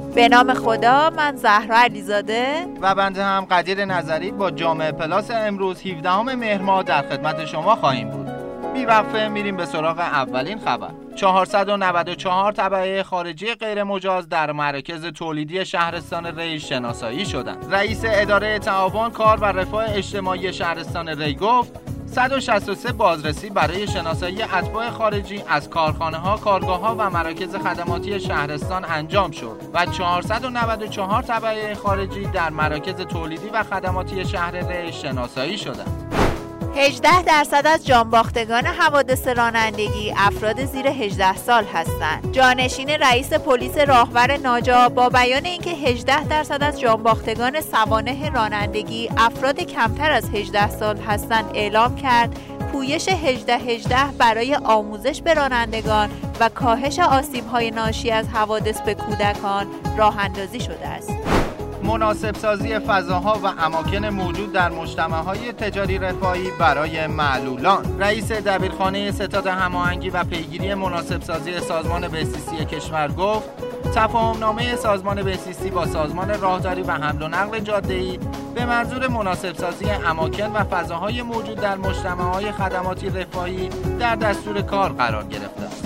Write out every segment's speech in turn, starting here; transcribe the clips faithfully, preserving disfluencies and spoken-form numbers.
به نام خدا، من زهرا علیزاده و بنده هم قدیر نظری با جامعه پلاس امروز هفدهم مهر ماه در خدمت شما خواهیم بود. بی وقفه میریم به سراغ اولین خبر. چهارصد و نود و چهار تبعه خارجی غیر مجاز در مراکز تولیدی شهرستان ری شناسایی شدند. رئیس اداره تعاون کار و رفاه اجتماعی شهرستان ری گفت صد و شصت و سه بازرسی برای شناسایی اتباع خارجی از کارخانه‌ها، کارگاه‌ها و مراکز خدماتی شهرستان انجام شد و چهارصد و نود و چهار تبعه خارجی در مراکز تولیدی و خدماتی شهر ری شناسایی شدند. هجده درصد از جانباختگان حوادث رانندگی افراد زیر هجده سال هستند. جانشین رئیس پلیس راهور ناجا با بیان اینکه هجده درصد از جانباختگان سوانح رانندگی افراد کمتر از هجده سال هستند اعلام کرد پویش هجده هجده برای آموزش به رانندگان و کاهش آسیب‌های ناشی از حوادث به کودکان راه اندازی شده است. مناسب سازی فضاها و اماکن موجود در مجتمع‌های تجاری رفاهی برای معلولان. رئیس دبیرخانه ستاد هماهنگی و پیگیری مناسب سازی سازمان بهزیستی کشور گفت تفاهم‌نامه سازمان بهزیستی با سازمان راهداری و حمل و نقل جاده‌ای به منظور مناسب سازی اماکن و فضاهای موجود در مجتمع‌های خدماتی رفاهی در دستور کار قرار گرفته است.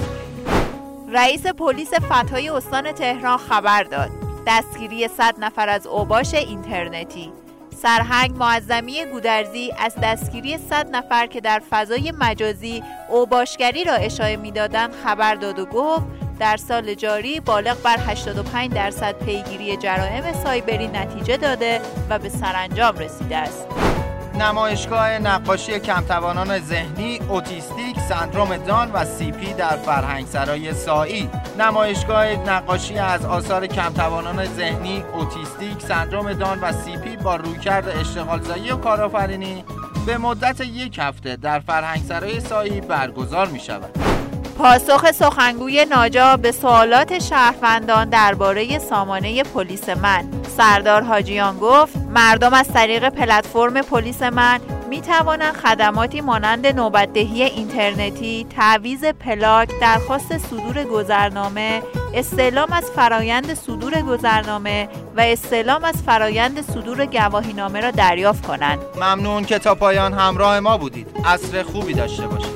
رئیس پلیس فتح‌های استان تهران خبر داد دستگیری صد نفر از اوباش اینترنتی. سرهنگ معظمی گودرزی از دستگیری صد نفر که در فضای مجازی اوباشگری را اشاعه می‌دادند خبر داد و گفت در سال جاری بالغ بر هشتاد و پنج درصد پیگیری جرایم سایبری نتیجه داده و به سرانجام رسیده است. نمایشگاه نقاشی کمتوانان ذهنی، اوتیستیک، سندروم دان و سی پی در فرهنگسرای سایی. نمایشگاه نقاشی از آثار کمتوانان ذهنی، اوتیستیک، سندروم دان و سی پی با رویکرد اشتغالزایی و کارآفرینی به مدت یک هفته در فرهنگسرای سایی برگزار می شود. پاسخ سخنگوی ناجا به سوالات شهروندان درباره سامانه پلیس من. سردار حاجیان گفت مردم از طریق پلتفرم پلیس من می توانند خدماتی مانند نوبتدهی اینترنتی، تعویض پلاک، درخواست صدور گذرنامه، استعلام از فرایند صدور گذرنامه و استعلام از فرایند صدور گواهینامه را دریافت کنند. ممنون که تا پایان همراه ما بودید. عصر خوبی داشته باشید.